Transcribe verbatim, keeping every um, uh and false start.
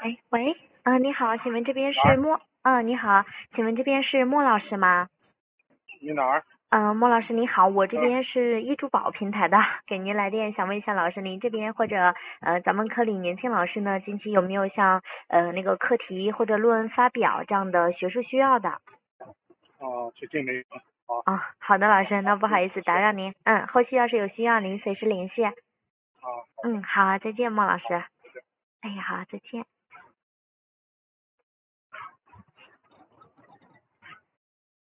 哎，喂，嗯、你好，请问这边哪儿？ 是莫，嗯、你好，请问这边是莫老师吗？ 你哪儿？ 嗯、莫老师你好，我这嗯， 边是易珠宝平台的，给您来电，想问一下老师，您这边或者呃咱们科里年轻老师呢，近期有没有像呃那个课题或者论文发表这样的学术需要的？ 哦，最近没有。好， 哦，好的，老师，那不好意思打是。 扰您，嗯，后续要是有需要，您随时联系。 啊，好的。 嗯，好，再见，莫老师。 好的。 哎呀，好，再见。